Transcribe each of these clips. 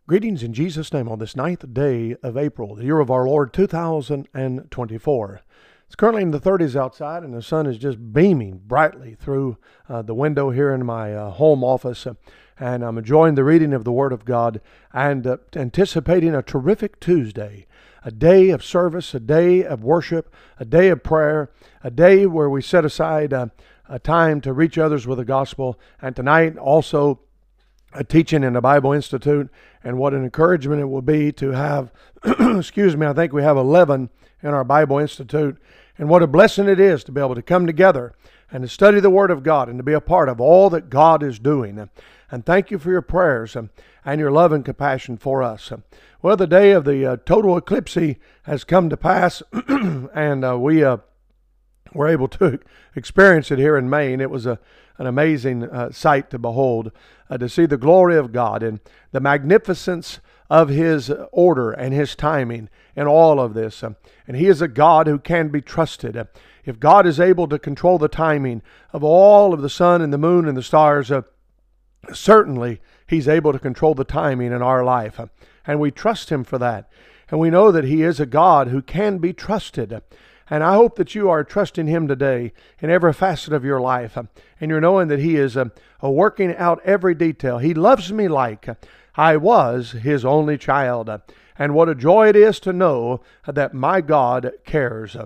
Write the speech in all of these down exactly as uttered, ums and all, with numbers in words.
Greetings in Jesus' name on this ninth day of April, the year of our Lord two thousand twenty-four. It's currently in the thirties outside, and the sun is just beaming brightly through uh, the window here in my uh, home office. Uh, and I'm enjoying the reading of the Word of God and uh, anticipating a terrific Tuesday, a day of service, a day of worship, a day of prayer, a day where we set aside uh, a time to reach others with the gospel. And tonight also a teaching in the Bible Institute, and what an encouragement it will be to have, excuse me, I think we have eleven in our Bible Institute, and what a blessing it is to be able to come together and to study the Word of God and to be a part of all that God is doing. And thank you for your prayers and, and your love and compassion for us. Well, the day of the uh, total eclipse has come to pass, and uh, we uh, were able to experience it here in Maine. It was a an amazing uh, sight to behold, uh, to see the glory of God and the magnificence of His order and His timing in all of this. Uh, and He is a God who can be trusted. Uh, if God is able to control the timing of all of the sun and the moon and the stars, uh, certainly He's able to control the timing in our life. Uh, and we trust Him for that. And we know that He is a God who can be trusted. Uh, And I hope that you are trusting Him today in every facet of your life. And you're knowing that He is uh, working out every detail. He loves me like I was His only child. And what a joy it is to know that my God cares.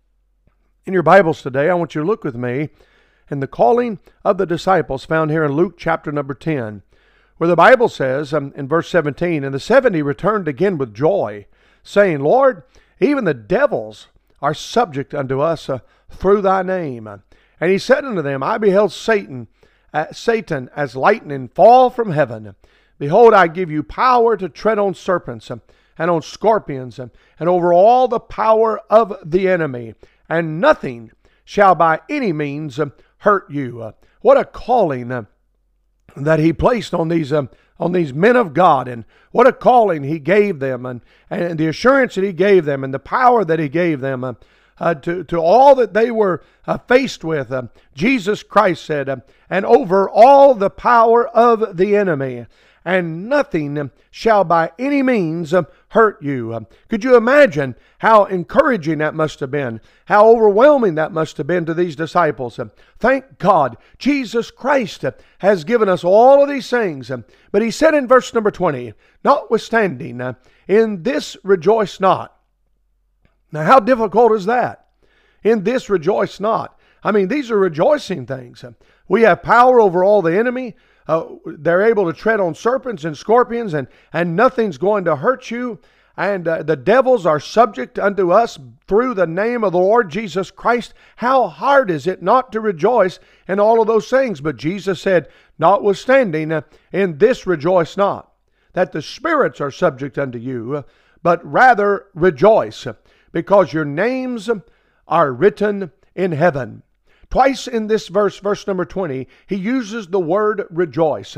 In your Bibles today, I want you to look with me in the calling of the disciples found here in Luke chapter number ten, where the Bible says um, in verse seventeen, "And the seventy returned again with joy, saying, Lord, even the devils are subject unto us uh, through thy name. And he said unto them, I beheld Satan, uh, Satan as lightning fall from heaven. Behold, I give you power to tread on serpents uh, and on scorpions uh, and over all the power of the enemy, and nothing shall by any means uh, hurt you." Uh, what a calling uh, that he placed on these um, on these men of God, and what a calling He gave them, and, and the assurance that He gave them, and the power that He gave them uh, uh, to, to all that they were uh, faced with. Uh, Jesus Christ said, uh, and over all the power of the enemy, and nothing shall by any means uh, hurt you. Uh, could you imagine how encouraging that must have been? How overwhelming that must have been to these disciples? Uh, thank God, Jesus Christ uh, has given us all of these things. Uh, but He said in verse number twenty, notwithstanding, uh, in this rejoice not. Now, how difficult is that? In this rejoice not. I mean, these are rejoicing things. Uh, we have power over all the enemy. Uh, they're able to tread on serpents and scorpions, and, and nothing's going to hurt you. And uh, the devils are subject unto us through the name of the Lord Jesus Christ. How hard is it not to rejoice in all of those things? But Jesus said, notwithstanding, uh, in this rejoice not, that the spirits are subject unto you, uh, but rather rejoice, uh, because your names are written in heaven. Twice in this verse, verse number twenty, He uses the word rejoice.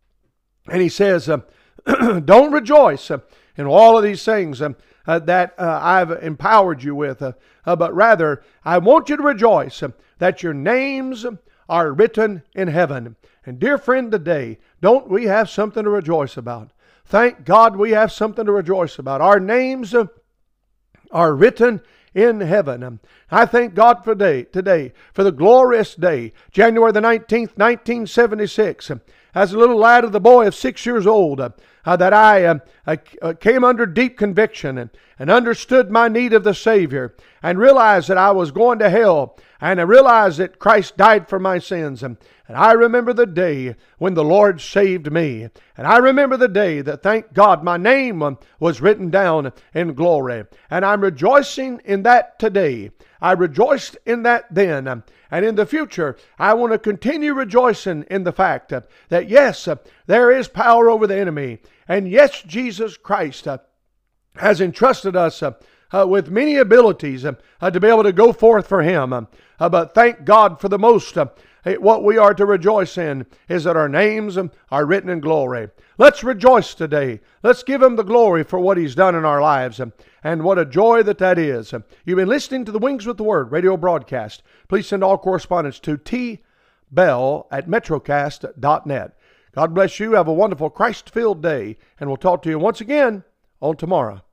And He says, uh, don't rejoice uh, in all of these things uh, uh, that uh, I've empowered you with, uh, uh, but rather I want you to rejoice uh, that your names are written in heaven. And dear friend, today, don't we have something to rejoice about? Thank God we have something to rejoice about. Our names uh, are written in heaven. I thank God for day, today, for the glorious day, January the nineteenth, nineteen seventy-six. As a little lad of the boy of six years old, uh, uh, that I uh, uh, came under deep conviction and, and understood my need of the Savior, and realized that I was going to hell, and I realized that Christ died for my sins. And, and I remember the day when the Lord saved me. And I remember the day that, thank God, my name um, was written down in glory. And I'm rejoicing in that today. I rejoiced in that then. Um, and in the future, I want to continue rejoicing in the fact uh, that, yes, uh, there is power over the enemy. And yes, Jesus Christ uh, has entrusted us uh, uh, with many abilities uh, uh, to be able to go forth for Him. Uh, uh, but thank God for the most. Uh, what we are to rejoice in is that our names um, are written in glory. Let's rejoice today. Let's give Him the glory for what He's done in our lives. Um, and what a joy that that is. Um, you've been listening to the Wings with the Word radio broadcast. Please send all correspondence to T Bell at metrocast dot net. God bless you. Have a wonderful Christ-filled day, and we'll talk to you once again on tomorrow.